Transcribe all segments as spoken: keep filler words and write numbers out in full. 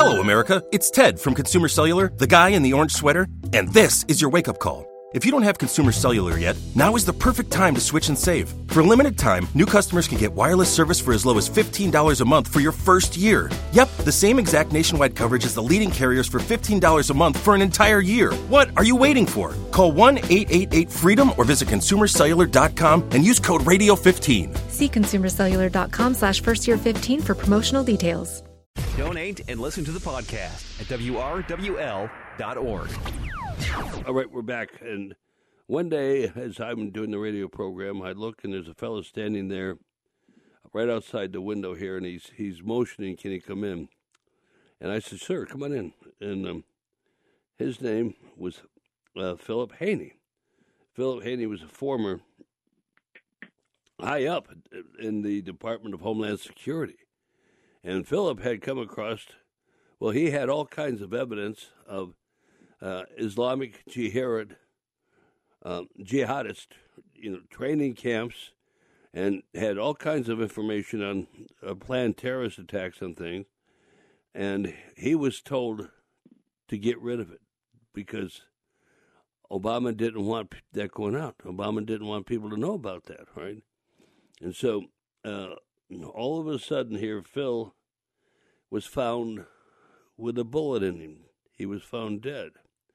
Hello, America. It's Ted from Consumer Cellular, the guy in the orange sweater, and this is your wake-up call. If you don't have Consumer Cellular yet, now is the perfect time to switch and save. For a limited time, new customers can get wireless service for as low as fifteen dollars a month for your first year. Yep, the same exact nationwide coverage as the leading carriers for fifteen dollars a month for an entire year. What are you waiting for? Call one eight eight eight FREEDOM or visit consumer cellular dot com and use code radio fifteen. See consumer cellular dot com slash first year fifteen for promotional details. Donate and listen to the podcast at W R W L dot org. All right, we're back. And one day, as I'm doing the radio program, I look and there's a fellow standing there right outside the window here, and he's he's motioning, can he come in? And I said, sir, come on in. And um, his name was uh, Philip Haney. Philip Haney was a former high up in the Department of Homeland Security. And Philip had come across, well, he had all kinds of evidence of uh, Islamic jihad, um, jihadist, you know, training camps, and had all kinds of information on uh, planned terrorist attacks and things. And he was told to get rid of it because Obama didn't want that going out. Obama didn't want people to know about that, right? And so uh, all of a sudden here, Phil was found with a bullet in him. He was found dead.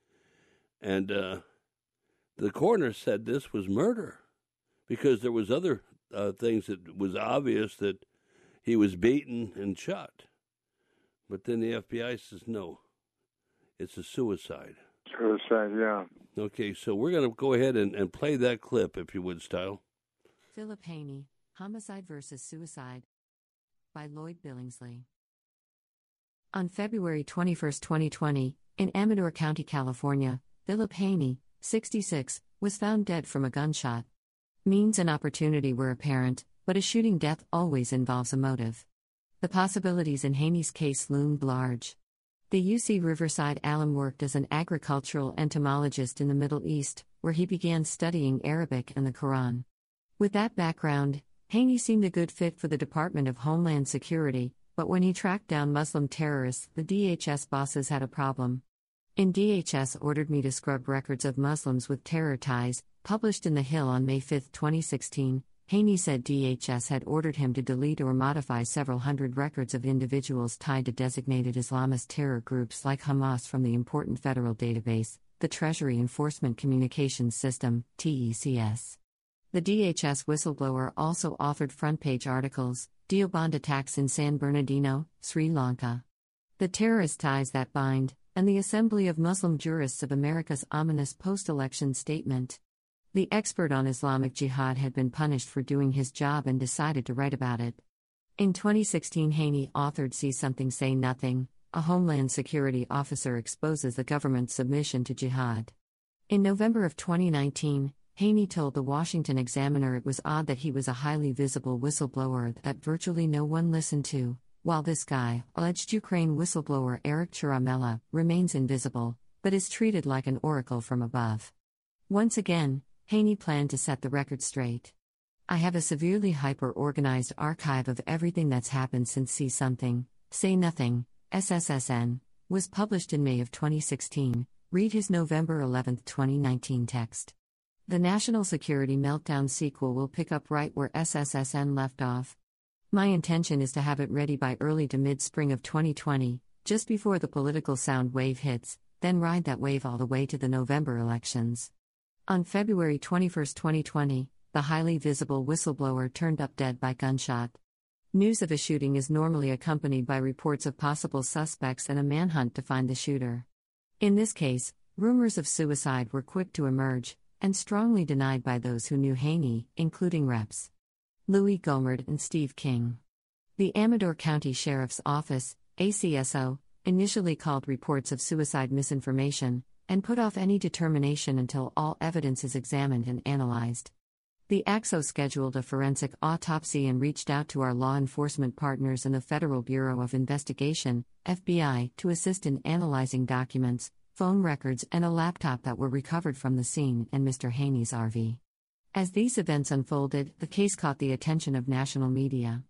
And uh, the coroner said this was murder because there was other uh, things that was obvious that he was beaten and shot. But then the F B I says, no, it's a suicide. Suicide, yeah. Okay, so we're going to go ahead and, and play that clip, if you would, Style. Philip Haney, Homicide versus Suicide, by Lloyd Billingsley. On February twenty-first, twenty twenty, in Amador County, California, Philip Haney, sixty-six, was found dead from a gunshot. Means and opportunity were apparent, but a shooting death always involves a motive. The possibilities in Haney's case loomed large. The U C Riverside alum worked as an agricultural entomologist in the Middle East, where he began studying Arabic and the Quran. With that background, Haney seemed a good fit for the Department of Homeland Security, but when he tracked down Muslim terrorists, the D H S bosses had a problem. In D H S ordered me to scrub records of Muslims with terror ties, published in The Hill on May fifth, twenty sixteen, Haney said D H S had ordered him to delete or modify several hundred records of individuals tied to designated Islamist terror groups like Hamas from the important federal database, the Treasury Enforcement Communications System, T E C S. The D H S whistleblower also authored front-page articles, Deoband attacks in San Bernardino, Sri Lanka. The terrorist ties that bind, and the Assembly of Muslim Jurists of America's ominous post-election statement. The expert on Islamic Jihad had been punished for doing his job and decided to write about it. In twenty sixteen, Haney authored See Something Say Nothing, a Homeland Security officer exposes the government's submission to jihad. In November of twenty nineteen, Haney told the Washington Examiner it was odd that he was a highly visible whistleblower that virtually no one listened to, while this guy, alleged Ukraine whistleblower Eric Churamella, remains invisible, but is treated like an oracle from above. Once again, Haney planned to set the record straight. I have a severely hyper-organized archive of everything that's happened since See Something, Say Nothing, S S S N, was published in May of twenty sixteen, read his November eleventh, twenty nineteen text. The National Security Meltdown sequel will pick up right where S S S N left off. My intention is to have it ready by early to mid-spring of twenty twenty, just before the political sound wave hits, then ride that wave all the way to the November elections. On February twenty-first, twenty twenty, the highly visible whistleblower turned up dead by gunshot. News of a shooting is normally accompanied by reports of possible suspects and a manhunt to find the shooter. In this case, rumors of suicide were quick to emerge, and strongly denied by those who knew Haney, including Reps Louis Gohmert and Steve King. The Amador County Sheriff's Office, A C S O, initially called reports of suicide misinformation, and put off any determination until all evidence is examined and analyzed. The A C S O scheduled a forensic autopsy and reached out to our law enforcement partners in the Federal Bureau of Investigation, F B I, to assist in analyzing documents, phone records, and a laptop that were recovered from the scene and Mister Haney's R V. As these events unfolded, the case caught the attention of national media.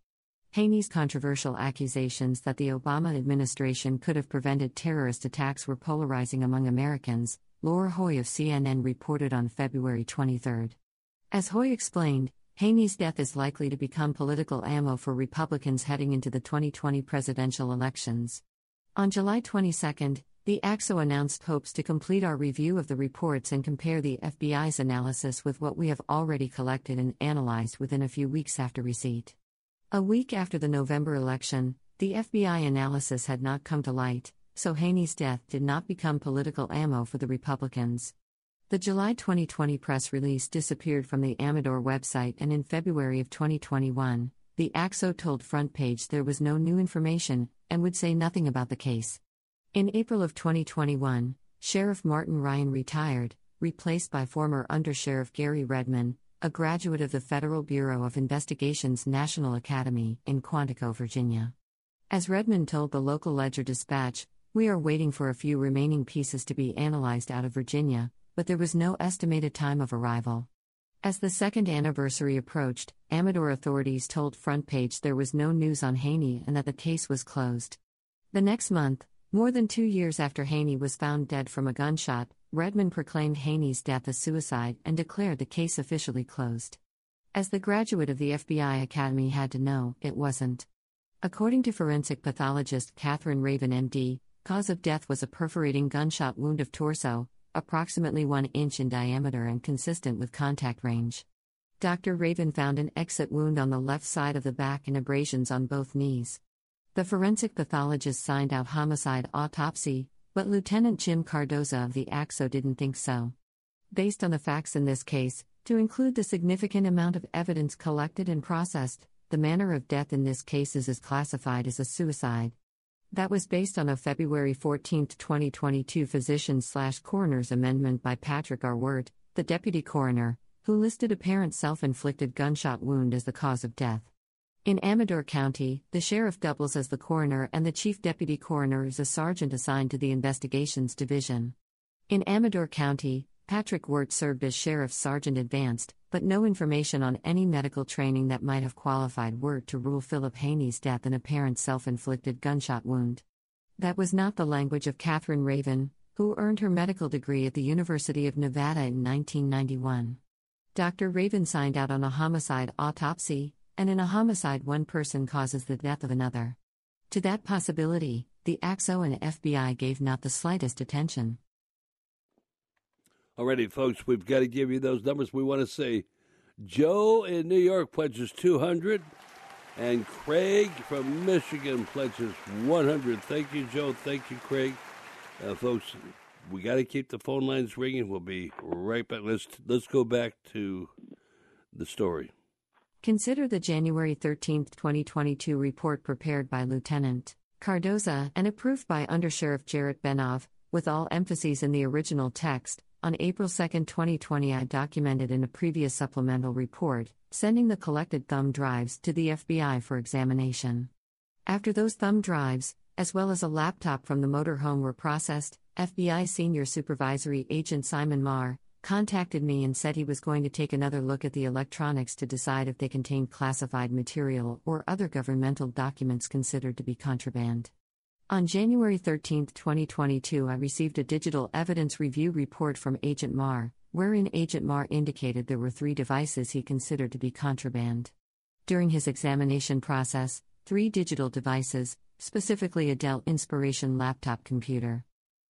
Haney's controversial accusations that the Obama administration could have prevented terrorist attacks were polarizing among Americans, Laura Hoy of C N N reported on February twenty-third. As Hoy explained, Haney's death is likely to become political ammo for Republicans heading into the twenty twenty presidential elections. On July twenty-second, the A C S O announced hopes to complete our review of the reports and compare the F B I's analysis with what we have already collected and analyzed within a few weeks after receipt. A week after the November election, the F B I analysis had not come to light, so Haney's death did not become political ammo for the Republicans. The July twenty twenty press release disappeared from the Amador website, and in February of twenty twenty-one, the A C S O told Front Page there was no new information and would say nothing about the case. In April of twenty twenty-one, Sheriff Martin Ryan retired, replaced by former Undersheriff Gary Redman, a graduate of the Federal Bureau of Investigation's National Academy in Quantico, Virginia. As Redman told the local Ledger-Dispatch, "We are waiting for a few remaining pieces to be analyzed out of Virginia, but there was no estimated time of arrival." As the second anniversary approached, Amador authorities told Front Page there was no news on Haney and that the case was closed. The next month, more than two years after Haney was found dead from a gunshot, Redman proclaimed Haney's death a suicide and declared the case officially closed. As the graduate of the F B I Academy had to know, it wasn't. According to forensic pathologist Catherine Raven M D, cause of death was a perforating gunshot wound of torso, approximately one inch in diameter and consistent with contact range. Doctor Raven found an exit wound on the left side of the back and abrasions on both knees. The forensic pathologist signed out homicide autopsy, but Lieutenant Jim Cardoza of the A C S O didn't think so. Based on the facts in this case, to include the significant amount of evidence collected and processed, the manner of death in this case is classified as a suicide. That was based on a February fourteenth, twenty twenty-two physician-slash-coroner's amendment by Patrick R. Wirt, the deputy coroner, who listed apparent self-inflicted gunshot wound as the cause of death. In Amador County, the sheriff doubles as the coroner and the chief deputy coroner is a sergeant assigned to the investigations division. In Amador County, Patrick Wirt served as sheriff's sergeant advanced, but no information on any medical training that might have qualified Wirt to rule Philip Haney's death an apparent self-inflicted gunshot wound. That was not the language of Catherine Raven, who earned her medical degree at the University of Nevada in nineteen ninety-one. Doctor Raven signed out on a homicide autopsy, and in a homicide one person causes the death of another. To that possibility, the A C S O and F B I gave not the slightest attention. Alrighty, folks, we've got to give you those numbers. We want to say Joe in New York pledges two hundred, and Craig from Michigan pledges one hundred. Thank you, Joe. Thank you, Craig. Uh, folks, we got to keep the phone lines ringing. We'll be right back. Let's, let's go back to the story. Consider the January thirteenth, twenty twenty-two report prepared by Lieutenant Cardoza and approved by Undersheriff Jarrett Benov, with all emphases in the original text. On April second, twenty twenty, I documented in a previous supplemental report, sending the collected thumb drives to the F B I for examination. After those thumb drives, as well as a laptop from the motorhome were processed, F B I Senior Supervisory Agent Simon Marr contacted me and said he was going to take another look at the electronics to decide if they contained classified material or other governmental documents considered to be contraband. On January thirteenth, twenty twenty-two, I received a digital evidence review report from Agent Marr, wherein Agent Marr indicated there were three devices he considered to be contraband. During his examination process, three digital devices, specifically a Dell Inspiration laptop computer,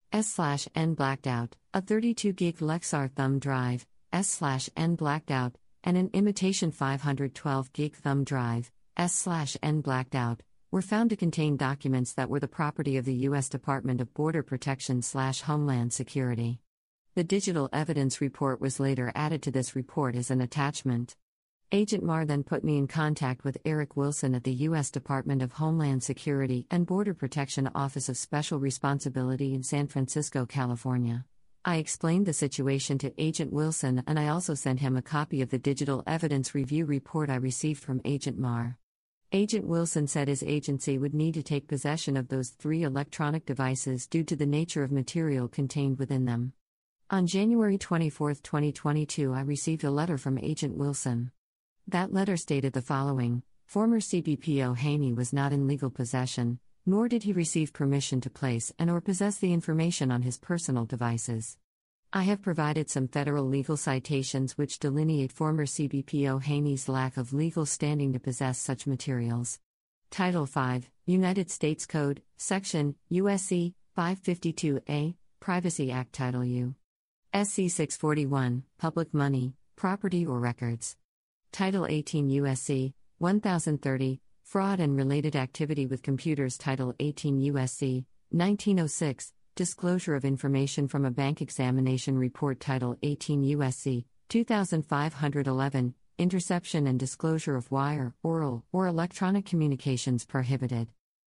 S/N blacked out, a thirty-two gig Lexar thumb drive, S/N blacked out, and an imitation five hundred twelve gig thumb drive, S/N blacked out, were found to contain documents that were the property of the U S Department of Border Protection/Homeland Security. The digital evidence report was later added to this report as an attachment. Agent Marr then put me in contact with Eric Wilson at the U S Department of Homeland Security and Border Protection Office of Special Responsibility in San Francisco, California. I explained the situation to Agent Wilson, and I also sent him a copy of the digital evidence review report I received from Agent Marr. Agent Wilson said his agency would need to take possession of those three electronic devices due to the nature of material contained within them. On January twenty-fourth, twenty twenty-two, I received a letter from Agent Wilson. That letter stated the following: Former C B P O Haney was not in legal possession, nor did he receive permission to place and or possess the information on his personal devices. I have provided some federal legal citations which delineate former C B P O Haney's lack of legal standing to possess such materials. Title five, United States Code, Section, U S C, five fifty-two A, Privacy Act Title U. S C six forty-one, Public Money, Property or Records. Title eighteen U S C, one thousand thirty, Fraud and Related Activity with Computers. Title eighteen U S C, nineteen oh six, Disclosure of Information from a Bank Examination Report. Title eighteen U S C, two thousand five hundred eleven, Interception and Disclosure of Wire, Oral, or Electronic Communications Prohibited.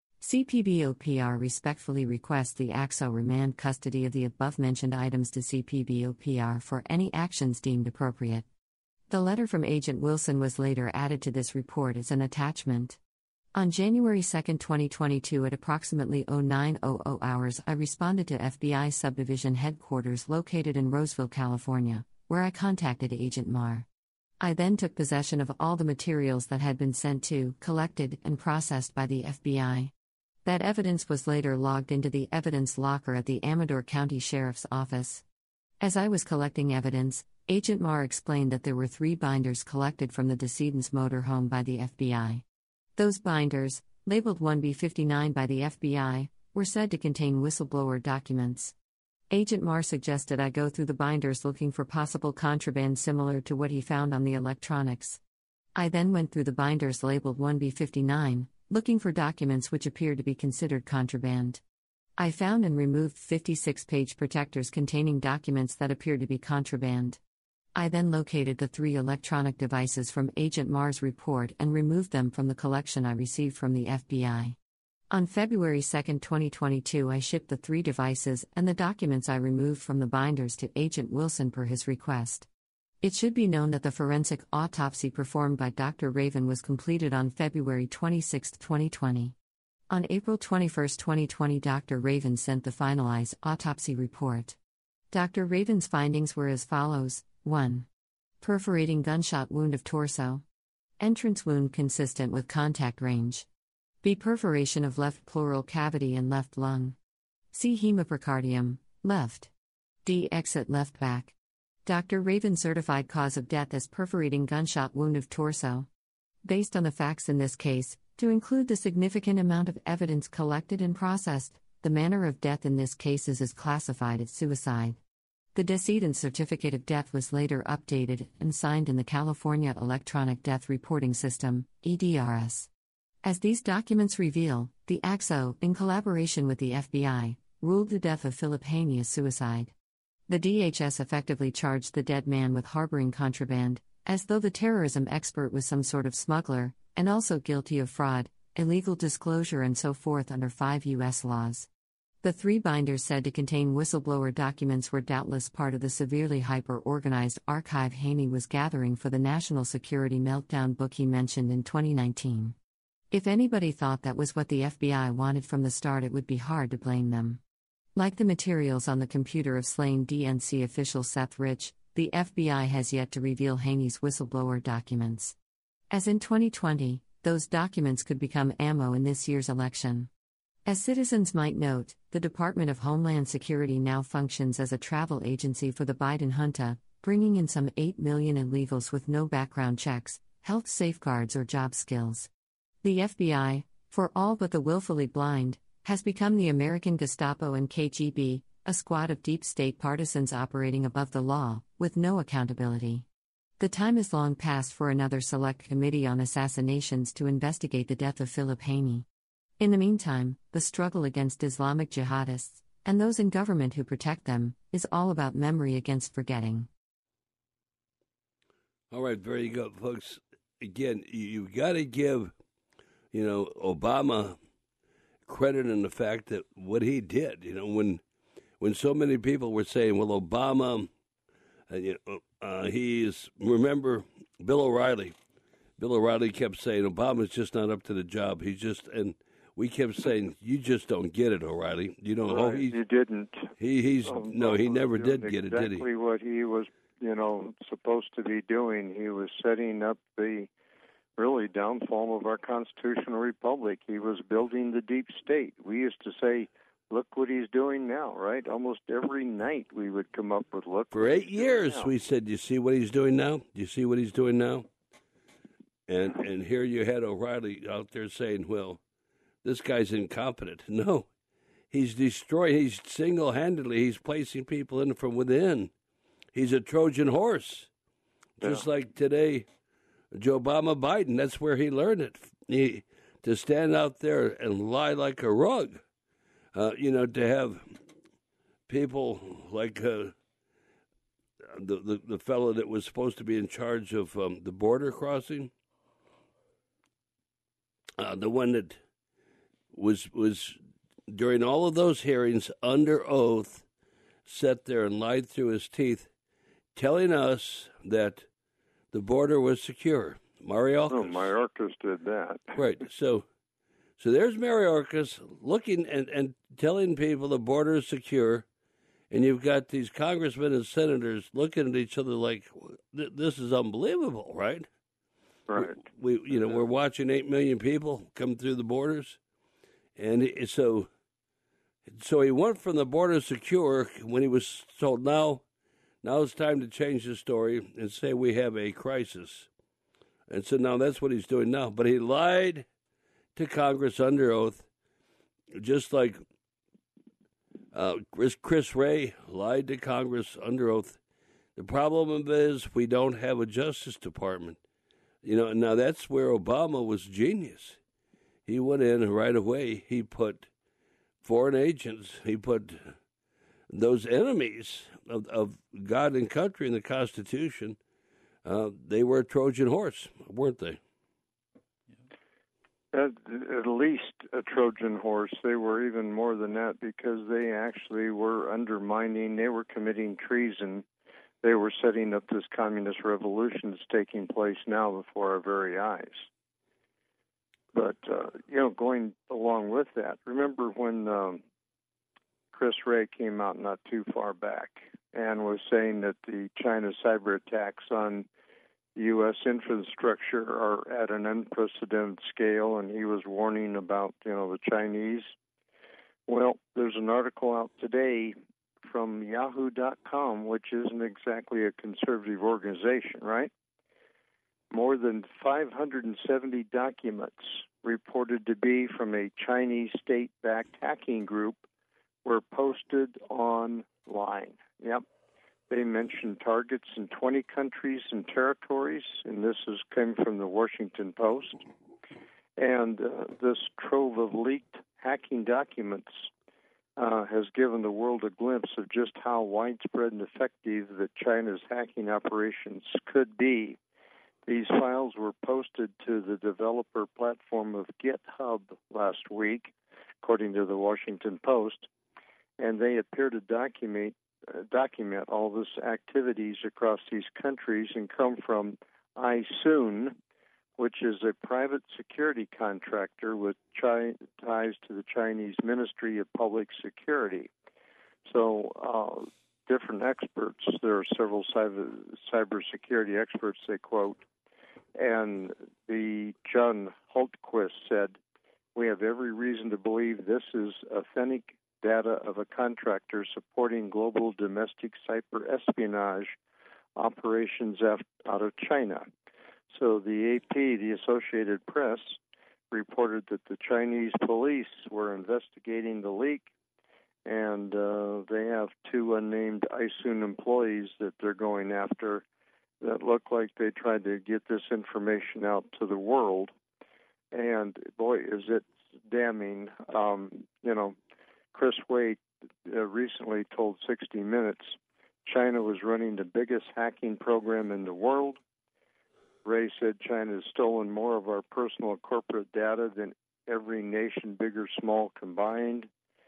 C P B O P R respectfully requests the A X O remand custody of the above-mentioned items to C P B O P R for any actions deemed appropriate. The letter from Agent Wilson was later added to this report as an attachment. On January second, twenty twenty-two at approximately oh nine hundred hours, I responded to F B I Subdivision Headquarters located in Roseville, California, where I contacted Agent Marr. I then took possession of all the materials that had been sent to, collected, and processed by the F B I. That evidence was later logged into the evidence locker at the Amador County Sheriff's Office. As I was collecting evidence, Agent Marr explained that there were three binders collected from the decedent's motorhome by the F B I. Those binders, labeled one B fifty-nine by the F B I, were said to contain whistleblower documents. Agent Marr suggested I go through the binders looking for possible contraband similar to what he found on the electronics. I then went through the binders labeled one B fifty-nine, looking for documents which appeared to be considered contraband. I found and removed fifty-six page protectors containing documents that appeared to be contraband. I then located the three electronic devices from Agent Marr's report and removed them from the collection I received from the F B I. On February second, twenty twenty-two, I shipped the three devices and the documents I removed from the binders to Agent Wilson per his request. It should be known that the forensic autopsy performed by Doctor Raven was completed on February twenty-sixth, twenty twenty. On April twenty-first, twenty twenty, Doctor Raven sent the finalized autopsy report. Doctor Raven's findings were as follows. one. Perforating gunshot wound of torso. Entrance wound consistent with contact range. B. Perforation of left pleural cavity and left lung. C. Hemopericardium, left. D. Exit left back. Doctor Raven certified cause of death as perforating gunshot wound of torso. Based on the facts in this case, to include the significant amount of evidence collected and processed, the manner of death in this case is as classified as suicide. The decedent's certificate of death was later updated and signed in the California Electronic Death Reporting System, E D R S. As these documents reveal, the A X O, in collaboration with the F B I, ruled the death of Philip Haney as suicide. The D H S effectively charged the dead man with harboring contraband, as though the terrorism expert was some sort of smuggler, and also guilty of fraud, illegal disclosure and so forth under five U S laws. The three binders said to contain whistleblower documents were doubtless part of the severely hyper-organized archive Haney was gathering for the National Security Meltdown book he mentioned in twenty nineteen. If anybody thought that was what the F B I wanted from the start, it would be hard to blame them. Like the materials on the computer of slain D N C official Seth Rich, the F B I has yet to reveal Haney's whistleblower documents. As in twenty twenty, those documents could become ammo in this year's election. As citizens might note, the Department of Homeland Security now functions as a travel agency for the Biden junta, bringing in some eight million illegals with no background checks, health safeguards, or job skills. The F B I, for all but the willfully blind, has become the American Gestapo and K G B, a squad of deep state partisans operating above the law, with no accountability. The time is long past for another select committee on assassinations to investigate the death of Philip Haney. In the meantime, the struggle against Islamic jihadists, and those in government who protect them, is all about memory against forgetting. All right, very good, folks. Again, you've got to give, you know, Obama credit in the fact that what he did, you know, when when so many people were saying, well, Obama, uh, you know, uh, he's, remember Bill O'Reilly. Bill O'Reilly kept saying, Obama's just not up to the job. He's just, and we kept saying, you just don't get it, O'Reilly. You know, right, oh, he, you didn't. He, he's, oh, no, he never did exactly get it, did he? Exactly what he was, you know, supposed to be doing. He was setting up the really downfall of our constitutional republic. He was building the deep state. We used to say, look what he's doing now, right? Almost every night we would come up with, look. For eight years, we said, you see what he's doing now? Do you see what he's doing now? And and here you had O'Reilly out there saying, well, this guy's incompetent. No, he's destroying, he's single-handedly, he's placing people in from within. He's a Trojan horse. Just yeah. like today, Joe Obama Biden, that's where he learned it. He, to stand out there and lie like a rug. Uh, you know, to have people like uh, the, the the fellow that was supposed to be in charge of um, the border crossing, uh, the one that was was during all of those hearings under oath, sat there and lied through his teeth, telling us that the border was secure. Mayorkas. Oh, Mayorkas did that. Right. So, so there's Mayorkas looking and, and telling people the border is secure, and you've got these congressmen and senators looking at each other like, this is unbelievable, right? Right. We, we you know, yeah. we're watching eight million people come through the borders, and it, so, so he went from the border secure when he was told now, now it's time to change the story and say we have a crisis. And so now that's what he's doing now. But he lied to Congress under oath, just like uh, Chris, Chris Wray lied to Congress under oath. The problem is we don't have a Justice Department. You know, now that's where Obama was genius. He went in and right away, he put foreign agents, he put those enemies of, of God and country and the Constitution. Uh, they were a Trojan horse, weren't they? At, at least a Trojan horse. They were even more than that because they actually were undermining, they were committing treason. They were setting up this communist revolution that's taking place now before our very eyes. But, uh, you know, going along with that, remember when um, Chris Wray came out not too far back and was saying that the China cyber attacks on U S infrastructure are at an unprecedented scale, and he was warning about, you know, the Chinese. Well, there's an article out today from yahoo dot com, which isn't exactly a conservative organization, right? More than five hundred seventy documents reported to be from a Chinese state-backed hacking group were posted online. Yep. They mentioned targets in twenty countries and territories, and this is came from the Washington Post. And uh, this trove of leaked hacking documents uh, has given the world a glimpse of just how widespread and effective that China's hacking operations could be. These files were posted to the developer platform of GitHub last week, according to the Washington Post, and they appear to document Uh, document all this activities across these countries and come from iSoon, which is a private security contractor with chi- ties to the Chinese Ministry of Public Security. So uh, different experts, there are several cyber cybersecurity experts they quote, and the John Hultquist said, we have every reason to believe this is authentic data of a contractor supporting global domestic cyber espionage operations out of China. So the A P, the Associated Press, reported that the Chinese police were investigating the leak, and uh, they have two unnamed iSoon employees that they're going after that look like they tried to get this information out to the world. And boy, is it damning. Um, you know, Chris Wray uh, recently told sixty minutes China was running the biggest hacking program in the world. Wray said China has stolen more of our personal and corporate data than every nation, big or small, combined.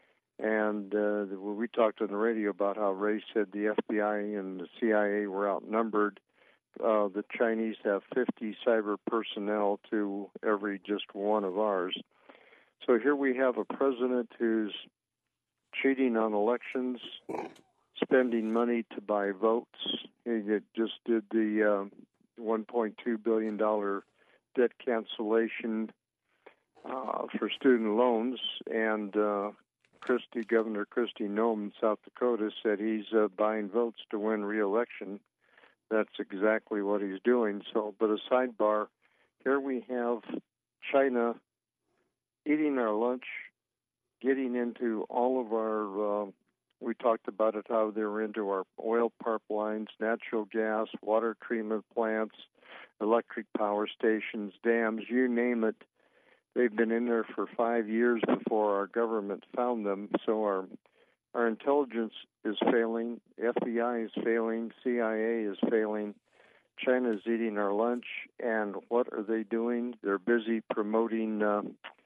And uh, we talked on the radio about how Wray said the F B I and the C I A were outnumbered. Uh, the Chinese have fifty cyber personnel to every just one of ours. So here we have a president who's cheating on elections, spending money to buy votes. He just did the uh, one point two billion dollars debt cancellation uh, for student loans, and uh, Christie, Governor Christie Noem in South Dakota said he's uh, buying votes to win re-election. That's exactly what he's doing. So, but a sidebar, here we have China eating our lunch, getting into all of our, uh, we talked about it, how they're into our oil pipelines, natural gas, water treatment plants, electric power stations, dams, you name it. They've been in there for five years before our government found them. So our our intelligence is failing, F B I is failing, C I A is failing. China is eating our lunch, and what are they doing? They're busy promoting uh,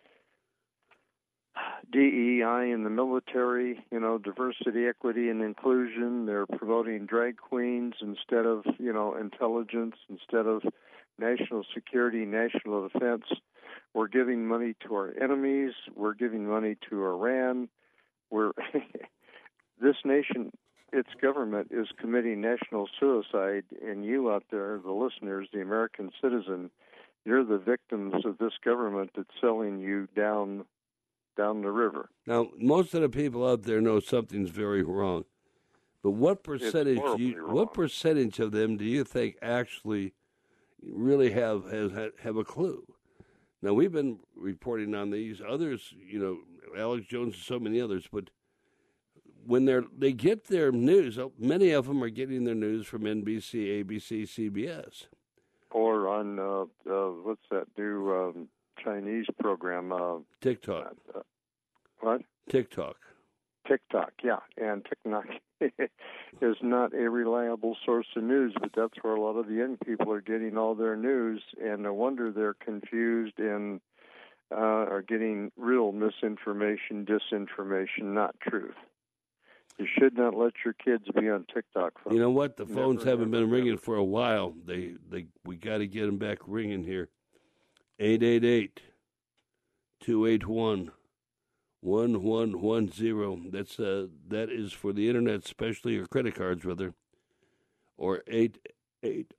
D E I in the military, you know, diversity, equity, and inclusion. They're promoting drag queens instead of, you know, intelligence, instead of national security, national defense. We're giving money to our enemies. We're giving money to Iran. We're this nation, its government, is committing national suicide, and you out there, the listeners, the American citizen, you're the victims of this government that's selling you down down the river. Now, most of the people out there know something's very wrong, but what percentage you, what percentage of them do you think actually really have has have a clue? Now, we've been reporting on these others, you know, Alex Jones and so many others, but when they're they get their news, many of them are getting their news from N B C, A B C, C B S, or on uh, uh, what's that new um, Chinese program? Uh, TikTok. Uh, what? TikTok. TikTok, yeah, and TikTok is not a reliable source of news, but that's where a lot of the young people are getting all their news, and no wonder they're confused and uh, are getting real misinformation, disinformation, not truth. You should not let your kids be on TikTok. Folks. You know what? The phones never, haven't never, been ringing never. for a while. They, they, we got to get them back ringing here. eight eight eight, two eight one, one one one zero. That's uh, that is for the internet, especially your credit cards, rather. Or eight eight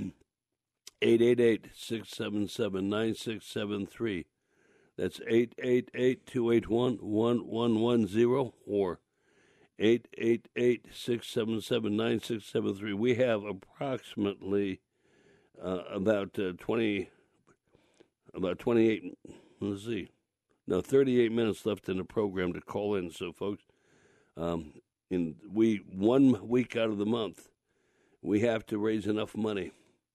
eight eight eight six seven seven nine six seven three. That's eight eight eight two eight one one one one zero or eight eight eight six seven seven nine six seven three. We have approximately uh, about uh, twenty, about twenty eight. Let's see. No, thirty-eight minutes left in the program to call in. So, folks, um, in we one week out of the month, we have to raise enough money,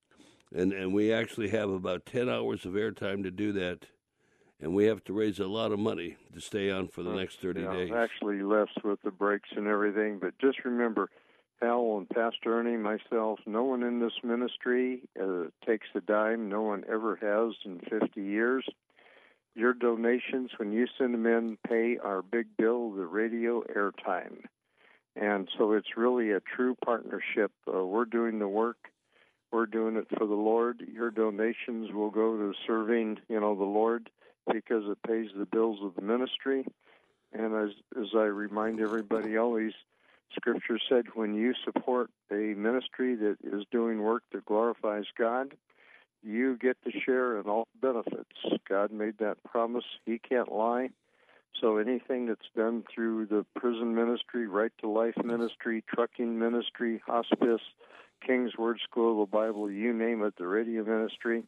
and and we actually have about ten hours of airtime to do that, and we have to raise a lot of money to stay on for the next thirty yeah, days. Actually, less with the breaks and everything, but just remember, Hal and Pastor Ernie, myself, no one in this ministry uh, takes a dime. No one ever has in fifty years. Your donations, when you send them in, pay our big bill, the radio airtime. And so it's really a true partnership. Uh, we're doing the work. We're doing it for the Lord. Your donations will go to serving, you know, the Lord because it pays the bills of the ministry. And as, as I remind everybody always, Scripture said when you support a ministry that is doing work that glorifies God, you get to share in all benefits. God made that promise. He can't lie. So anything that's done through the prison ministry, Right to Life ministry, trucking ministry, hospice, King's Word School of the Bible, you name it, the radio ministry,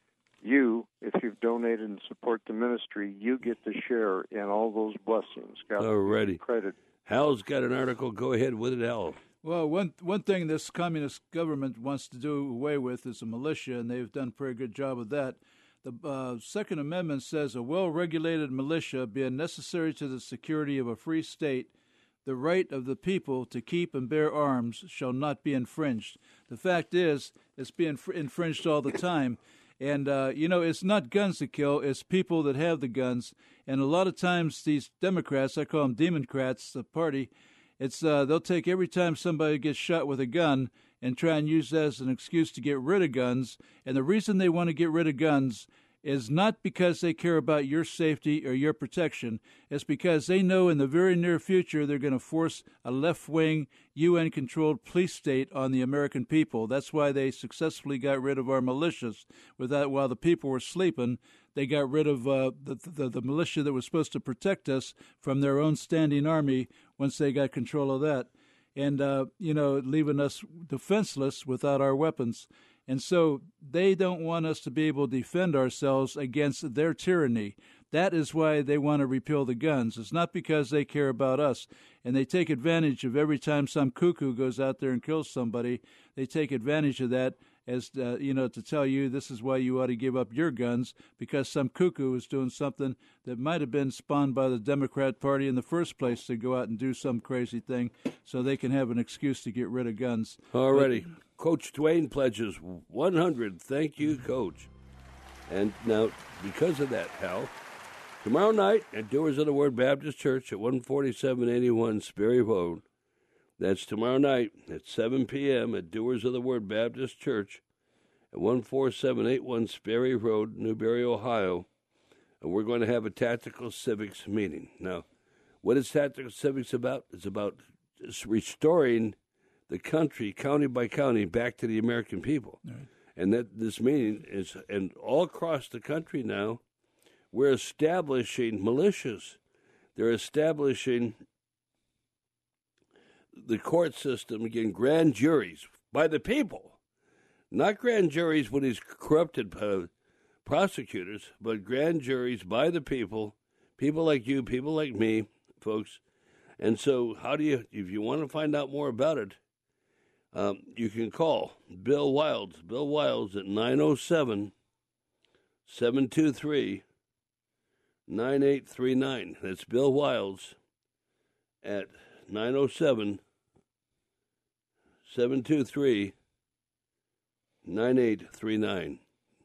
you, if you've donated and support the ministry, you get to share in all those blessings. God Alrighty. credit. Hal's got an article. Go ahead with it, Hal. Well, one one thing this communist government wants to do away with is a militia, and they've done a pretty good job of that. The uh, Second Amendment says a well-regulated militia, being necessary to the security of a free state, the right of the people to keep and bear arms shall not be infringed. The fact is, it's being fr- infringed all the time. And, uh, you know, it's not guns that kill, it's people that have the guns. And a lot of times these Democrats, I call them Democrats, the party, It's uh, they'll take every time somebody gets shot with a gun and try and use that as an excuse to get rid of guns. And the reason they want to get rid of guns is not because they care about your safety or your protection. It's because they know in the very near future they're going to force a left-wing, U N-controlled police state on the American people. That's why they successfully got rid of our militias. With that, while the people were sleeping, they got rid of uh, the, the the militia that was supposed to protect us from their own standing army once they got control of that. And, uh, you know, leaving us defenseless without our weapons. And so they don't want us to be able to defend ourselves against their tyranny. That is why they want to repeal the guns. It's not because they care about us. And they take advantage of every time some cuckoo goes out there and kills somebody, they take advantage of that as, uh, you know, to tell you this is why you ought to give up your guns, because some cuckoo is doing something that might have been spawned by the Democrat Party in the first place to go out and do some crazy thing so they can have an excuse to get rid of guns. Already. But, Coach Twain pledges one hundred. Thank you, Coach. And now, because of that, Hal, tomorrow night at Doers of the Word Baptist Church at one forty-seven eighty-one Sperry Road, that's tomorrow night at seven p.m. at Doers of the Word Baptist Church at one forty-seven eighty-one Sperry Road, Newberry, Ohio, and we're going to have a Tactical Civics meeting. Now, what is Tactical Civics about? It's about restoring the country, county by county, back to the American people. Right. And that this meeting is, and all across the country now, we're establishing militias. They're establishing the court system, again, grand juries by the people. Not grand juries with these corrupted uh, prosecutors, but grand juries by the people, people like you, people like me, folks. And so how do you, if you want to find out more about it, Um, you can call Bill Wilds, Bill Wilds at nine oh seven, seven two three, nine eight three nine. That's Bill Wilds at nine oh seven, seven two three, nine eight three nine.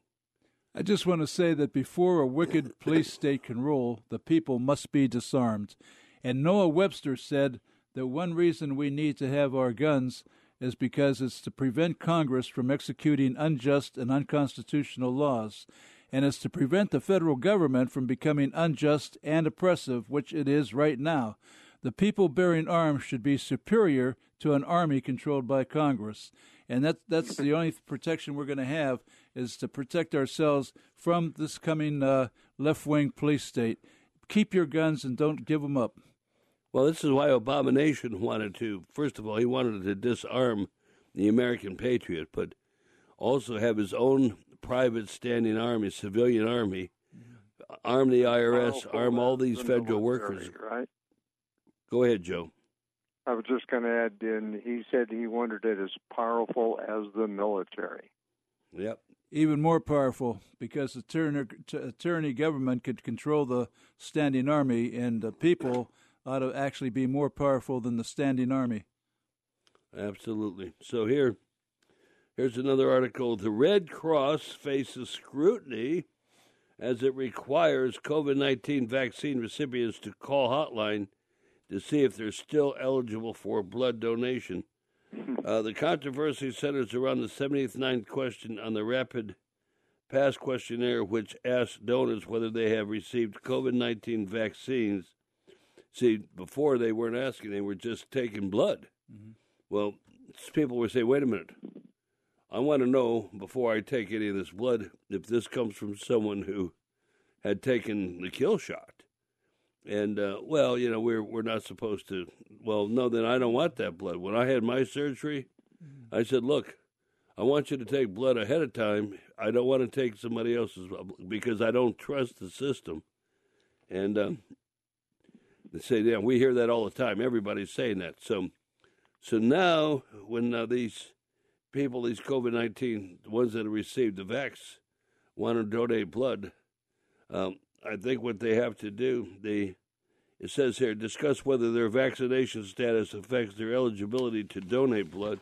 I just want to say that before a wicked police state can rule, the people must be disarmed. And Noah Webster said that one reason we need to have our guns is because it's to prevent Congress from executing unjust and unconstitutional laws, and it's to prevent the federal government from becoming unjust and oppressive, which it is right now. The people bearing arms should be superior to an army controlled by Congress, and that, that's the only protection we're going to have, is to protect ourselves from this coming uh, left-wing police state. Keep your guns and don't give them up. Well, this is why Abomination wanted to, first of all, he wanted to disarm the American patriot, but also have his own private standing army, civilian army, arm the I R S, arm all these federal workers. Right? Go ahead, Joe. I was just going to add in, he said he wanted it as powerful as the military. Yep. Even more powerful, because the tyranny, tyranny government could control the standing army, and the people ought to actually be more powerful than the standing army. Absolutely. So here, here's another article. The Red Cross faces scrutiny as it requires COVID nineteen vaccine recipients to call hotline to see if they're still eligible for blood donation. Uh, the controversy centers around the seventy-ninth question on the Rapid Pass questionnaire, which asks donors whether they have received COVID nineteen vaccines. See, before they weren't asking, they were just taking blood. Mm-hmm. Well, people were saying, wait a minute, I want to know before I take any of this blood if this comes from someone who had taken the kill shot. And, uh, well, you know, we're we're not supposed to, well, no, then I don't want that blood. When I had my surgery, mm-hmm. I said, look, I want you to take blood ahead of time. I don't want to take somebody else's because I don't trust the system. And um, they say, yeah, we hear that all the time. Everybody's saying that. So so now when uh, these people, these COVID nineteen, the ones that have received the vax, want to donate blood, um, I think what they have to do, they, it says here, discuss whether their vaccination status affects their eligibility to donate blood.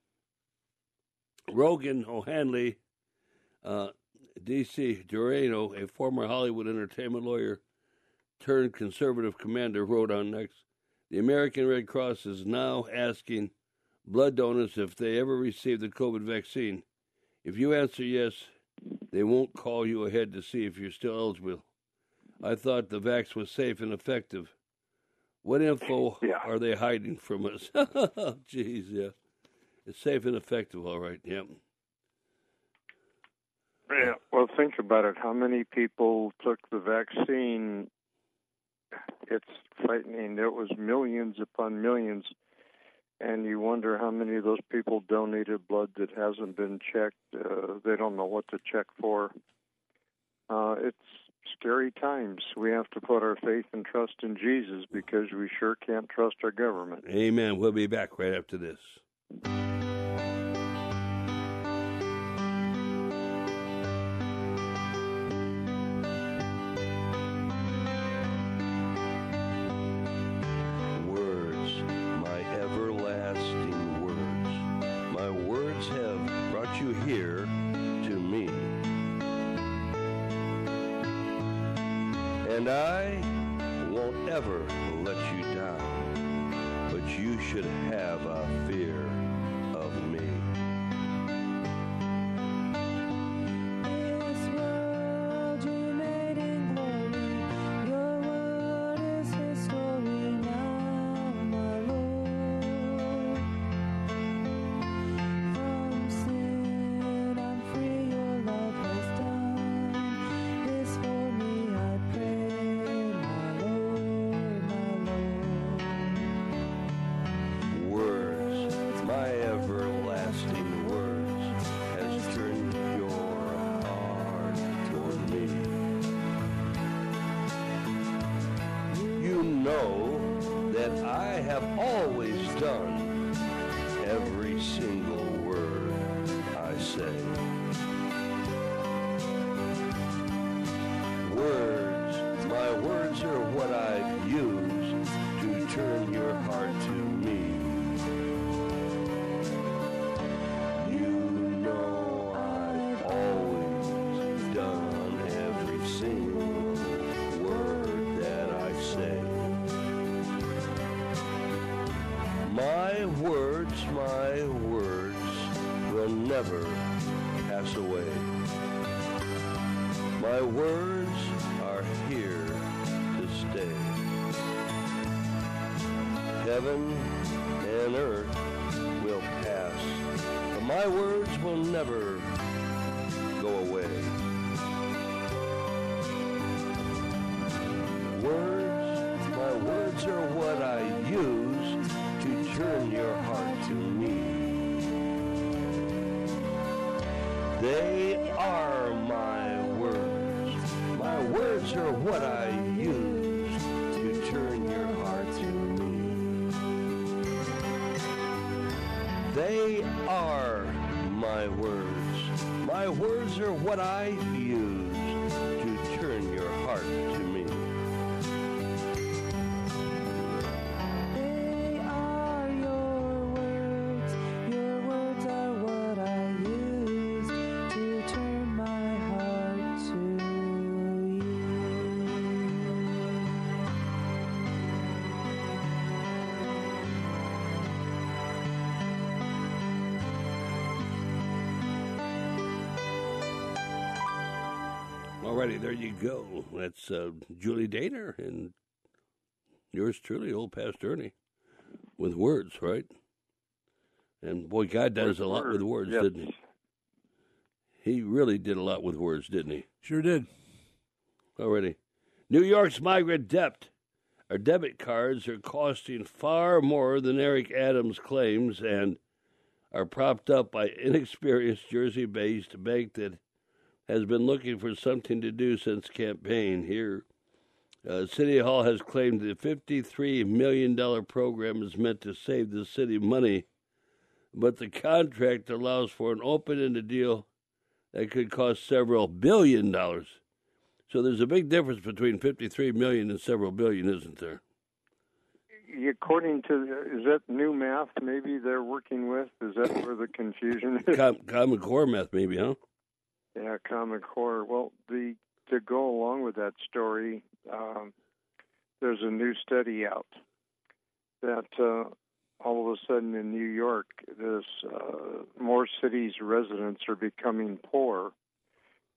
Rogan O'Hanley, uh, D C Durano, a former Hollywood entertainment lawyer turned conservative commander, wrote on Next, the American Red Cross is now asking blood donors if they ever received the COVID vaccine. If you answer yes, They won't call you ahead to see if you're still eligible. I thought the vax was safe and effective. What info yeah. are they hiding from us? Jeez, yeah. It's safe and effective, all right, yep. Yeah, well, think about it. How many people took the vaccine? It's frightening. There was millions upon millions, and you wonder how many of those people donated blood that hasn't been checked. Uh, they don't know what to check for. Uh, it's scary times. We have to put our faith and trust in Jesus because we sure can't trust our government. Amen. We'll be back right after this. You here to me, and I won't ever let you down, but you should have a fear of me. This world you made in glory, your word is history now, my Lord. From sin I'm free, your love has done this for me, I pray, my Lord, my Lord. Words, my everlasting words, has turned your heart toward me. You know that I have always done every single word I say. Words, my words are what I've used to turn your heart to me. You know I've always done every single word that I say. My words, my words will never pass away. My words are here to stay. Heaven and earth will pass, but my words will never go away. Words, my words are what I use to turn your heart to me. They are my words. My words are what I use to turn your heart to me. They are my words. My words are what I use to turn your heart to me. They are your words, your words are what I use to turn my heart to you. Alrighty, there you go. That's uh, Julie Daner and yours truly, old Pastor Ernie, with words, right? And boy, God does a lot with words, Yes. didn't he? He really did a lot with words, didn't he? Sure did. Already. New York's migrant debt, or debit cards, are costing far more than Eric Adams claims and are propped up by inexperienced Jersey-based bank that has been looking for something to do since campaign. Here, uh, City Hall has claimed the fifty-three million dollars program is meant to save the city money, but the contract allows for an open-ended deal that could cost several billion dollars. So there's a big difference between fifty-three million dollars and several billion, isn't there? According to, is that new math maybe they're working with? Is that where the confusion is? Com- Common Core math, maybe, huh? Yeah, Common Core. Well, the to go along with that story, um, there's a new study out that uh, all of a sudden in New York, this uh, more cities residents are becoming poor,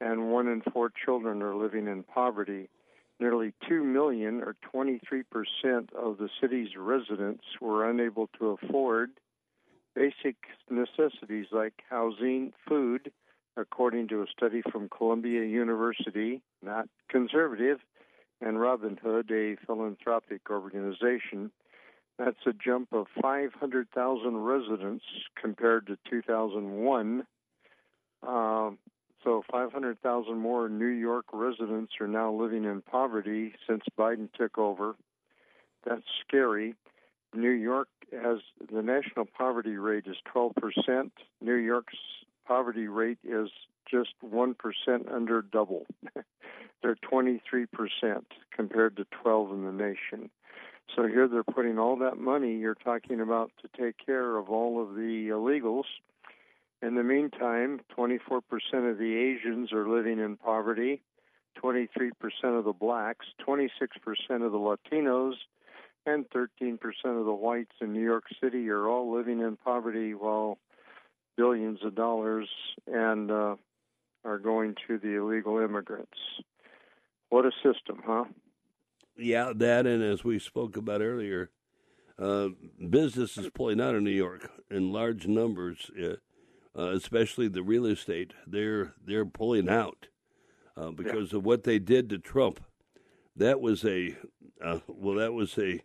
and one in four children are living in poverty. Nearly two million, or twenty-three percent of the city's residents, were unable to afford basic necessities like housing, food, according to a study from Columbia University, not conservative, and Robin Hood, a philanthropic organization. That's a jump of five hundred thousand residents compared to two thousand one. Um, so five hundred thousand more New York residents are now living in poverty since Biden took over. That's scary. New York has, the national poverty rate is twelve percent. New York's poverty rate is just one percent under double. They're twenty-three percent compared to twelve in the nation. So here they're putting all that money you're talking about to take care of all of the illegals. In the meantime, twenty-four percent of the Asians are living in poverty, twenty-three percent of the blacks, twenty-six percent of the Latinos, and thirteen percent of the whites in New York City are all living in poverty, while billions of dollars and uh, are going to the illegal immigrants. What a system, huh? Yeah, that, and as we spoke about earlier, uh, business is pulling out of New York in large numbers, uh, uh, especially the real estate. They're they're pulling out uh, because yeah. of what they did to Trump. That was a uh, well, that was a.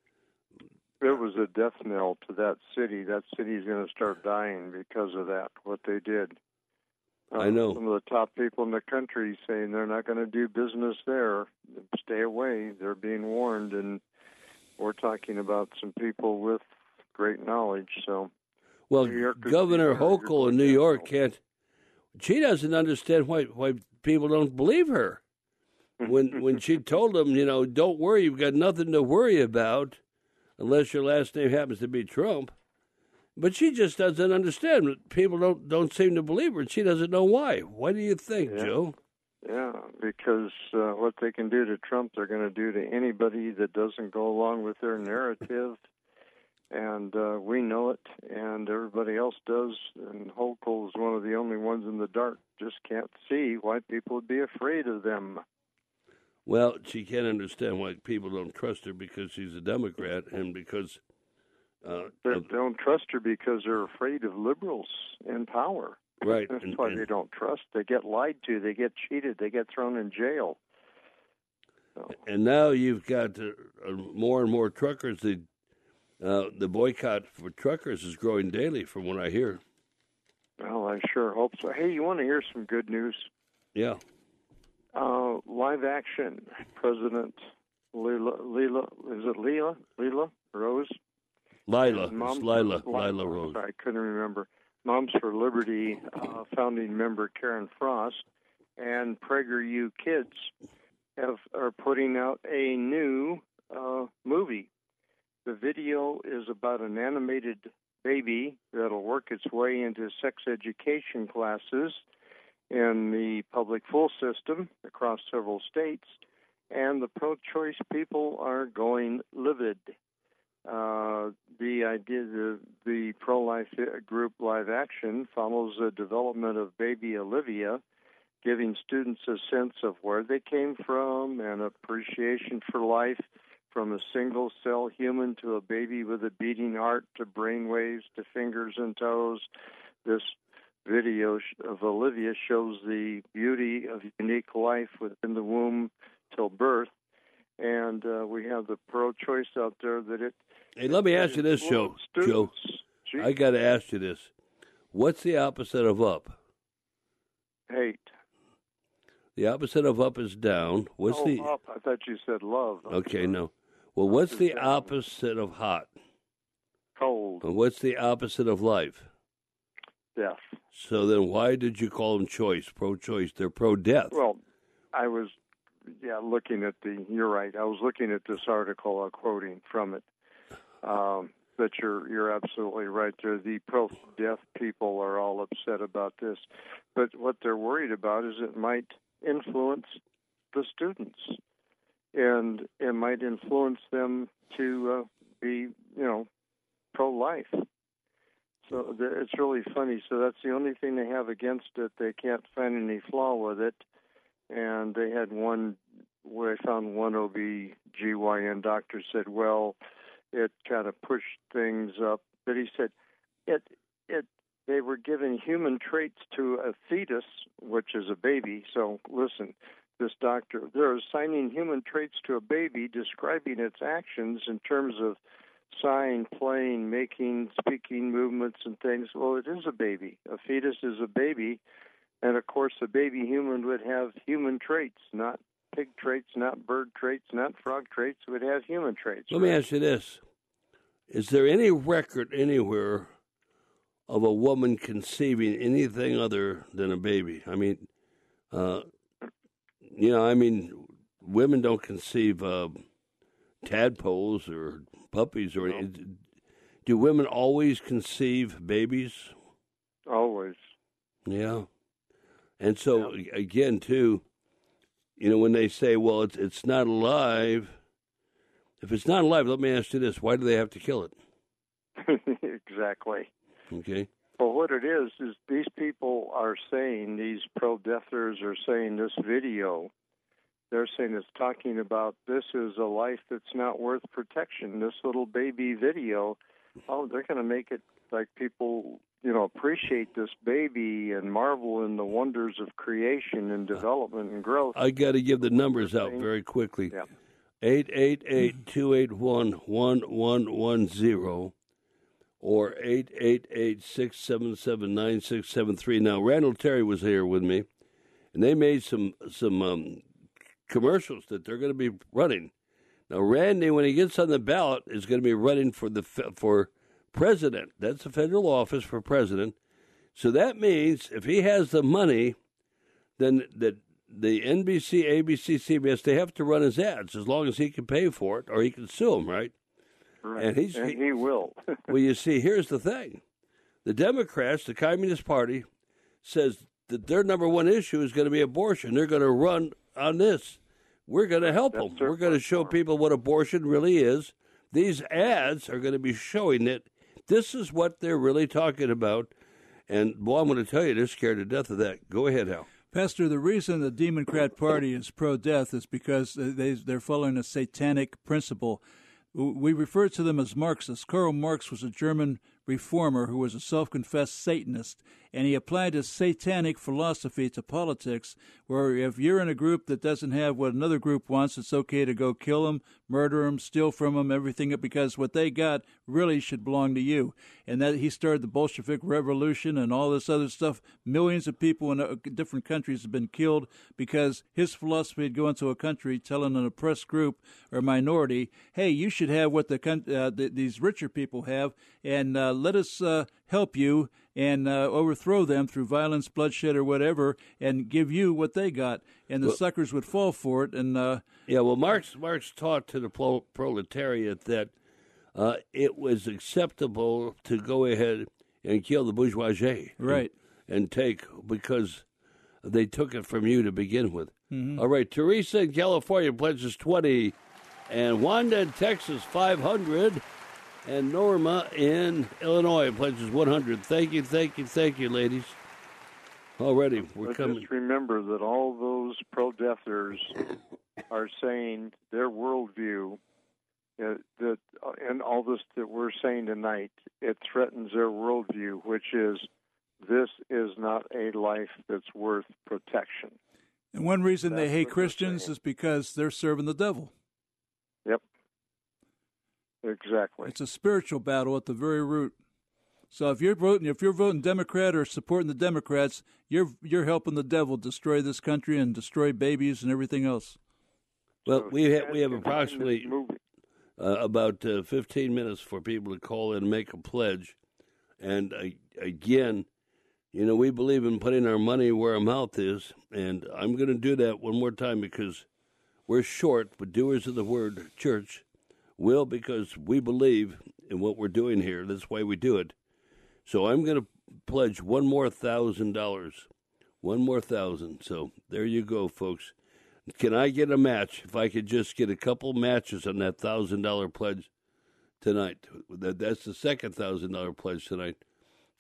It was a death knell to that city. That city's going to start dying because of that. What they did. Uh, I know. Some of the top people in the country saying they're not going to do business there. Stay away. They're being warned, and we're talking about some people with great knowledge. So, well, Governor Hochul in New York can't. She doesn't understand why why people don't believe her. When when she told them, you know, don't worry, you've got nothing to worry about, unless your last name happens to be Trump. But she just doesn't understand. People don't don't seem to believe her, and she doesn't know why. Why do you think, yeah. Joe? Yeah, because uh, what they can do to Trump, they're going to do to anybody that doesn't go along with their narrative. And uh, we know it, and everybody else does. And Hochul is one of the only ones in the dark. Just can't see why people would be afraid of them. Well, she can't understand why people don't trust her because she's a Democrat and because... Uh, they uh, don't trust her because they're afraid of liberals in power. Right. That's and, why and, they don't trust. They get lied to. They get cheated. They get thrown in jail. So. And now you've got uh, more and more truckers. The, uh, the boycott for truckers is growing daily from what I hear. Well, I sure hope so. Hey, you want to hear some good news? Yeah. Uh, live action. President Lila, Lila, is it Lila? Lila Rose? Lila, it's Lila, Lila, Lila Rose. Sorry, I couldn't remember. Moms for Liberty uh, founding member Karen Frost and PragerU Kids have are putting out a new uh, movie. The video is about an animated baby that'll work its way into sex education classes in the public school system across several states, and the pro-choice people are going livid. Uh, the idea, the, the pro-life group Live Action follows the development of baby Olivia, giving students a sense of where they came from and appreciation for life, from a single-cell human to a baby with a beating heart to brain waves to fingers and toes. This video of Olivia shows the beauty of unique life within the womb till birth. And uh, we have the pro-choice out there that it... Hey, let me ask you this, Joe. Joe, I got to ask you this. What's the opposite of up? Hate. The opposite of up is down. What's oh, the... up. I thought you said love. Okay, no. Well, what's the opposite of hot? Cold. And what's the opposite of life? Death. So then why did you call them choice, pro-choice? They're pro-death. Well, I was... Yeah, looking at the, you're right. I was looking at this article, uh, quoting from it. Um, but you're you're absolutely right. There, the pro-death people are all upset about this. But what they're worried about is it might influence the students, and it might influence them to uh, be, you know, pro-life. So th- it's really funny. So that's the only thing they have against it. They can't find any flaw with it. And they had one where I found one O B G Y N doctor said, well, it kind of pushed things up. But he said it it they were giving human traits to a fetus, which is a baby. So listen, this doctor, they're assigning human traits to a baby, describing its actions in terms of sighing, playing, making, speaking, movements, and things. Well, it is a baby. A fetus is a baby. And, of course, a baby human would have human traits, not pig traits, not bird traits, not frog traits. It would have human traits. Let me ask you this. Is there any record anywhere of a woman conceiving anything other than a baby? I mean, uh, you know, I mean, women don't conceive uh, tadpoles or puppies or no. Do women always conceive babies? Always. Yeah. And so, yeah. again, too, you know, when they say, well, it's it's not alive, if it's not alive, let me ask you this, why do they have to kill it? Exactly. Okay. Well, what it is, is these people are saying, these pro-deathers are saying this video, they're saying it's talking about this is a life that's not worth protection. This little baby video, oh, they're going to make it like people, you know, appreciate this baby and marvel in the wonders of creation and development and growth. I got to give the numbers out very quickly. Yeah. eight eight eight, two eight one, one one one zero or eight eight eight, six seven seven, nine six seven three. Now, Randall Terry was here with me, and they made some some um, commercials that they're going to be running. Now, Randy, when he gets on the ballot, is going to be running for the for president. That's a federal office for president. So that means if he has the money, then that the N B C, A B C, C B S, they have to run his ads as long as he can pay for it, or he can sue them, right? Right. And, he's, and he, he will. Well, you see, here's the thing. The Democrats, the Communist Party, says that their number one issue is going to be abortion. They're going to run on this. We're going to help That's them. We're going to show people what abortion really is. These ads are going to be showing that this is what they're really talking about. And, boy, I'm going to tell you, they're scared to death of that. Go ahead, Hal. Pastor, the reason the Democrat Party is pro-death is because they, they're following a satanic principle. We refer to them as Marxists. Karl Marx was a German reformer who was a self-confessed Satanist, and he applied his satanic philosophy to politics, where if you're in a group that doesn't have what another group wants, it's okay to go kill them, murder them, steal from them, everything, because what they got really should belong to you. And that he started the Bolshevik Revolution and all this other stuff. Millions of people in different countries have been killed because his philosophy would go into a country telling an oppressed group or minority, hey, you should have what the, uh, the these richer people have, and uh, let us uh, help you and uh, overthrow them through violence, bloodshed, or whatever, and give you what they got. And the well, suckers would fall for it. And uh, yeah, well, Marx Marx taught to the pro- proletariat that uh, it was acceptable to go ahead and kill the bourgeoisie, right? And, and take because they took it from you to begin with. Mm-hmm. All right, Teresa in California pledges twenty, and Wanda in Texas five hundred. And Norma in Illinois pledges one hundred. Thank you, thank you, thank you, ladies. Already, we're but coming. Just remember that all those pro-deathers are saying their worldview, uh, that, uh, and all this that we're saying tonight, it threatens their worldview, which is this is not a life that's worth protection. And one reason That's they hate Christians is because they're serving the devil. Yep. Exactly. It's a spiritual battle at the very root. So if you're voting, if you're voting Democrat or supporting the Democrats, you're you're helping the devil destroy this country and destroy babies and everything else. Well, we have we have approximately uh, about uh, fifteen minutes for people to call in and make a pledge. And uh, again, you know, we believe in putting our money where our mouth is, and I'm going to do that one more time because we're short, but doers of the word, church. Will, because we believe in what we're doing here. That's why we do it. So I'm going to pledge one more thousand dollars. One more thousand. So there you go, folks. Can I get a match? If I could just get a couple matches on that thousand dollar pledge tonight. That that's the second thousand dollar pledge tonight.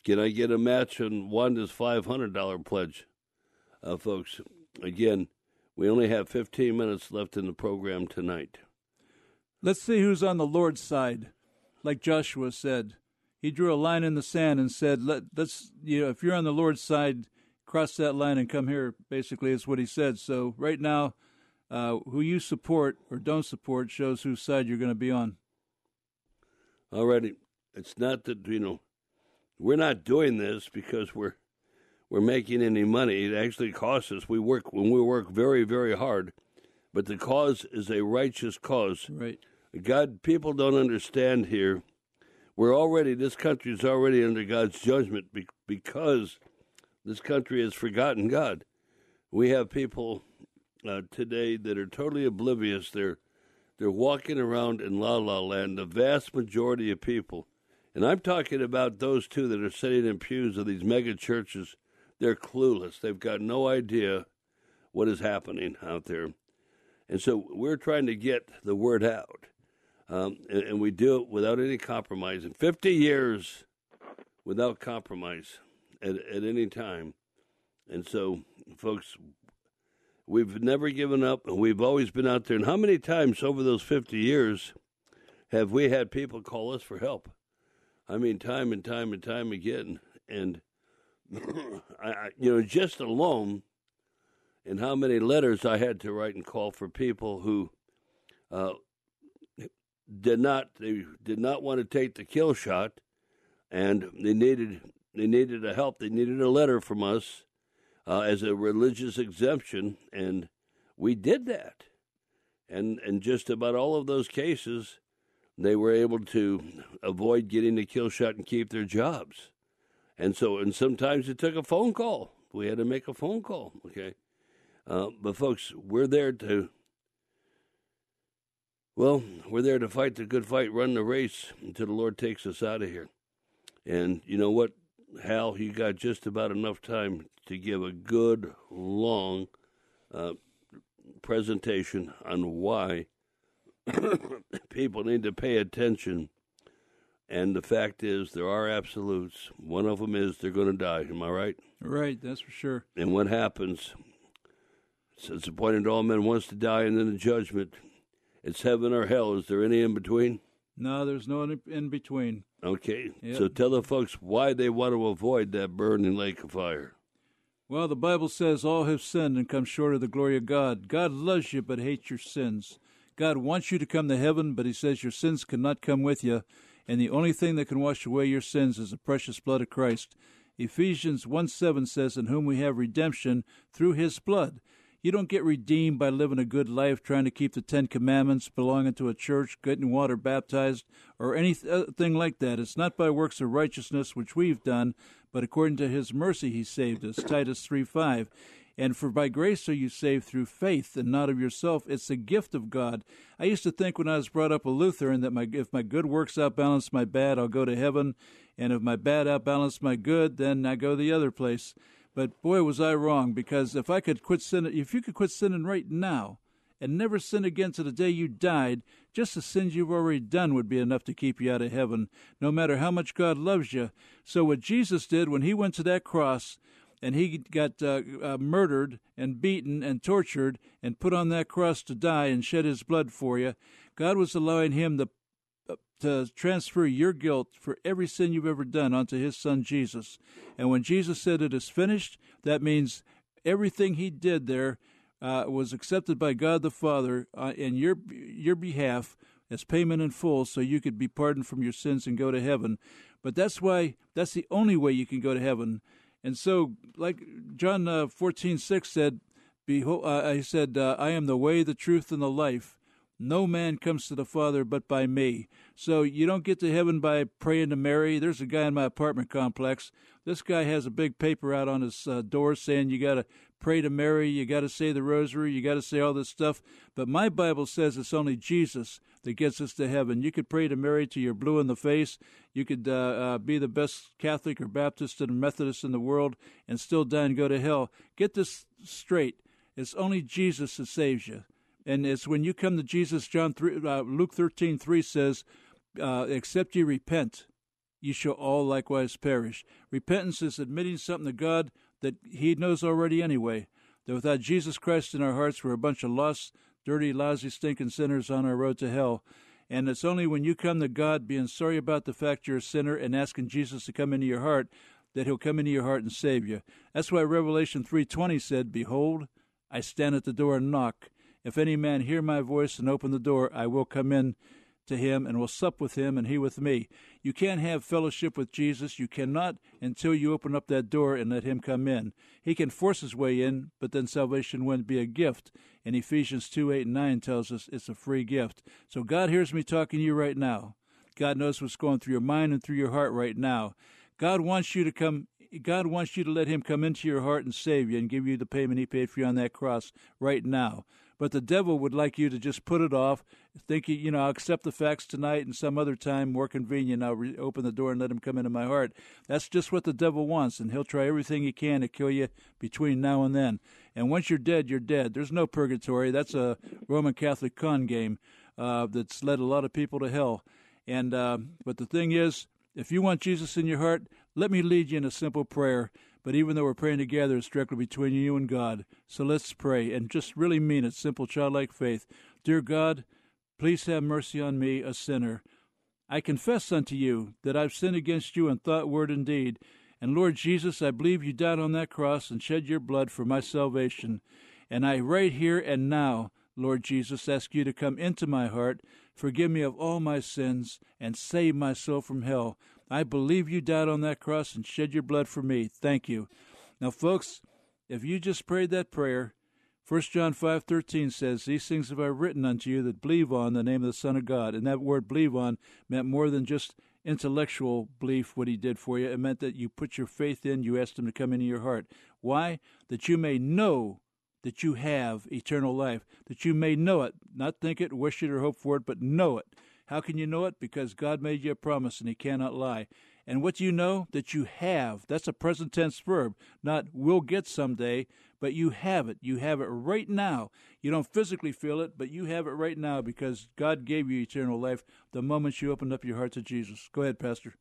Can I get a match on Wanda's five hundred dollars pledge? Uh, folks, again, we only have fifteen minutes left in the program tonight. Let's see who's on the Lord's side. Like Joshua said, he drew a line in the sand and said, Let, let's, you know, if you're on the Lord's side, cross that line and come here, basically is what he said. So right now, uh, who you support or don't support shows whose side you're going to be on. Alrighty. It's not that, you know, we're not doing this because we're we're making any money. It actually costs us. We work when we work very, very hard, but the cause is a righteous cause. Right. God, people don't understand here. We're already, this country is already under God's judgment because this country has forgotten God. We have people uh, today that are totally oblivious. They're they're walking around in la la land. The vast majority of people, and I'm talking about those two that are sitting in pews of these mega churches. They're clueless. They've got no idea what is happening out there, and so we're trying to get the word out. Um, and, and we do it without any compromise. In fifty years, without compromise at, at any time. And so, folks, we've never given up, and we've always been out there. And how many times over those fifty years have we had people call us for help? I mean, time and time and time again. And, I, I, you know, just alone, and how many letters I had to write and call for people who uh, did not they did not want to take the kill shot, and they needed they needed a help. They needed a letter from us uh, as a religious exemption, and we did that. And and just about all of those cases, they were able to avoid getting the kill shot and keep their jobs. And so, and sometimes it took a phone call. We had to make a phone call. Okay, uh, but folks, we're there to. Well, we're there to fight the good fight, run the race until the Lord takes us out of here. And you know what, Hal, you got just about enough time to give a good, long uh, presentation on why people need to pay attention. And the fact is, there are absolutes. One of them is they're going to die. Am I right? Right, that's for sure. And what happens? It's appointed all men once to die, and then the judgment. It's heaven or hell. Is there any in between? No, there's no in between. Okay. Yep. So tell the folks why they want to avoid that burning lake of fire. Well, the Bible says all have sinned and come short of the glory of God. God loves you but hates your sins. God wants you to come to heaven, but he says your sins cannot come with you, and the only thing that can wash away your sins is the precious blood of Christ. Ephesians one seven says, in whom we have redemption through his blood. You don't get redeemed by living a good life, trying to keep the Ten Commandments, belonging to a church, getting water baptized, or anything like that. It's not by works of righteousness, which we've done, but according to his mercy he saved us, Titus three five. And for by grace are you saved through faith, and not of yourself. It's a gift of God. I used to think when I was brought up a Lutheran that my if my good works outbalance my bad, I'll go to heaven. And if my bad outbalance my good, then I go the other place. But boy, was I wrong, because if I could quit sinning, if you could quit sinning right now and never sin again to the day you died, just the sins you've already done would be enough to keep you out of heaven, no matter how much God loves you. So what Jesus did when he went to that cross and he got uh, uh, murdered and beaten and tortured and put on that cross to die and shed his blood for you, God was allowing him to to transfer your guilt for every sin you've ever done onto his son Jesus. And when Jesus said it is finished, that means everything he did there uh, was accepted by God the Father uh, in your your behalf as payment in full, so you could be pardoned from your sins and go to heaven. But that's why, that's the only way you can go to heaven. And so, like John uh, fourteen six said, Behold, uh, he said, uh, I am the way, the truth, and the life. No man comes to the Father but by me. So you don't get to heaven by praying to Mary. There's a guy in my apartment complex. This guy has a big paper out on his uh, door saying you got to pray to Mary, you got to say the rosary, you got to say all this stuff. But my Bible says it's only Jesus that gets us to heaven. You could pray to Mary till you're blue in the face. You could uh, uh, be the best Catholic or Baptist and Methodist in the world and still die and go to hell. Get this straight. It's only Jesus that saves you. And it's when you come to Jesus, John three, uh, Luke thirteen three says, uh, except you repent, you shall all likewise perish. Repentance is admitting something to God that he knows already anyway, that without Jesus Christ in our hearts, we're a bunch of lost, dirty, lousy, stinking sinners on our road to hell. And it's only when you come to God being sorry about the fact you're a sinner and asking Jesus to come into your heart that he'll come into your heart and save you. That's why Revelation three twenty said, Behold, I stand at the door and knock. If any man hear my voice and open the door, I will come in to him and will sup with him and he with me. You can't have fellowship with Jesus. You cannot until you open up that door and let him come in. He can force his way in, but then salvation wouldn't be a gift. And Ephesians two, eight, and nine tells us it's a free gift. So God hears me talking to you right now. God knows what's going through your mind and through your heart right now. God wants you to come. God wants you to let him come into your heart and save you and give you the payment he paid for you on that cross right now. But the devil would like you to just put it off, think, you know, I'll accept the facts tonight and some other time, more convenient, I'll re- open the door and let him come into my heart. That's just what the devil wants, and he'll try everything he can to kill you between now and then. And once you're dead, you're dead. There's no purgatory. That's a Roman Catholic con game uh, that's led a lot of people to hell. And uh, but the thing is, if you want Jesus in your heart, let me lead you in a simple prayer. But even though we're praying together, it's directly between you and God. So let's pray and just really mean it, simple childlike faith. Dear God, please have mercy on me, a sinner. I confess unto you that I've sinned against you in thought, word, and deed. And Lord Jesus, I believe you died on that cross and shed your blood for my salvation. And I right here and now, Lord Jesus, ask you to come into my heart, forgive me of all my sins, and save my soul from hell. I believe you died on that cross and shed your blood for me. Thank you. Now, folks, if you just prayed that prayer, First John five thirteen says, These things have I written unto you that believe on the name of the Son of God. And that word believe on meant more than just intellectual belief, what he did for you. It meant that you put your faith in, you asked him to come into your heart. Why? That you may know that you have eternal life, that you may know it, not think it, wish it, or hope for it, but know it. How can you know it? Because God made you a promise and he cannot lie. And what do you know? That you have. That's a present tense verb, not will get someday, but you have it. You have it right now. You don't physically feel it, but you have it right now because God gave you eternal life the moment you opened up your heart to Jesus. Go ahead, Pastor.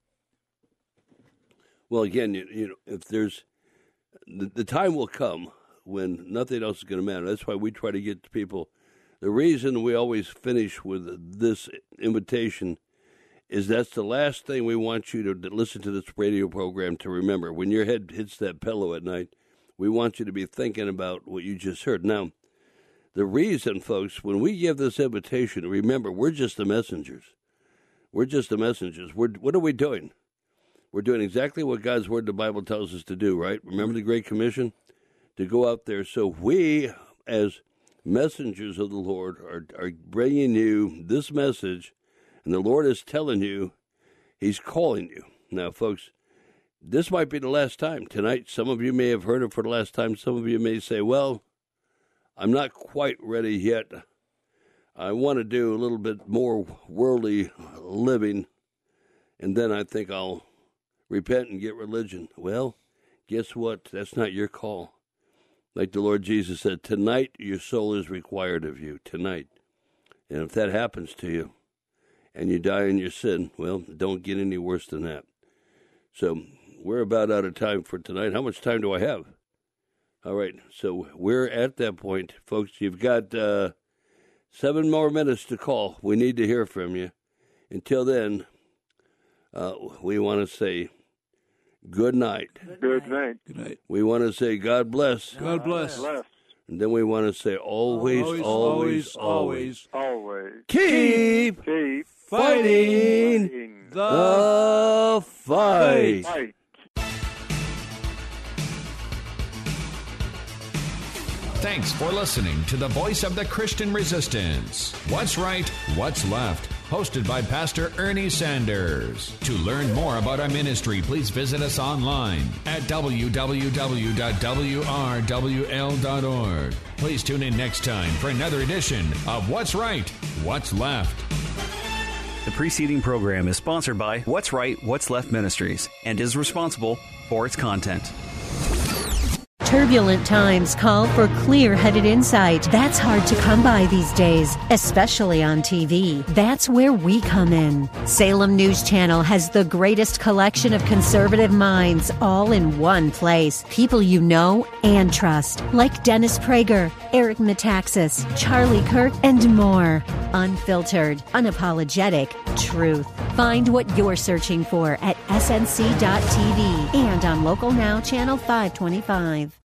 Well, again, you, you know, if there's the, the time will come when nothing else is going to matter. That's why we try to get to people. The reason we always finish with this invitation is that's the last thing we want you to, to listen to this radio program to remember. When your head hits that pillow at night, we want you to be thinking about what you just heard. Now, the reason, folks, when we give this invitation, remember, we're just the messengers. We're just the messengers. We're, what are we doing? We're doing exactly what God's Word, the Bible, tells us to do, right? Remember the Great Commission? To go out there. So we, as messengers of the Lord, are, are bringing you this message, and the Lord is telling you he's calling you. Now, folks, this might be the last time. Tonight, some of you may have heard it for the last time. Some of you may say, well, I'm not quite ready yet. I want to do a little bit more worldly living, and then I think I'll repent and get religion. Well, guess what? That's not your call. Like the Lord Jesus said, tonight your soul is required of you, tonight. And if that happens to you and you die in your sin, well, don't get any worse than that. So we're about out of time for tonight. How much time do I have? All right, so we're at that point. Folks, you've got uh, seven more minutes to call. We need to hear from you. Until then, uh, we want to say good night. Good night. Good night. We want to say God bless. God bless. Bless. And then we want to say always, always, always, always, Always. keep Keep fighting fighting the fight. fight. Thanks for listening to the Voice of the Christian Resistance. What's Right, What's Left? Hosted by Pastor Ernie Sanders. To learn more about our ministry, please visit us online at w w w dot w r w l dot org. Please tune in next time for another edition of What's Right, What's Left. The preceding program is sponsored by What's Right, What's Left Ministries and is responsible for its content. Turbulent times call for clear-headed insight. That's hard to come by these days, especially on T V. That's where we come in. Salem News Channel has the greatest collection of conservative minds all in one place. People you know and trust, like Dennis Prager, Eric Metaxas, Charlie Kirk, and more. Unfiltered, unapologetic truth. Find what you're searching for at S N C dot T V and on Local Now Channel five twenty-five.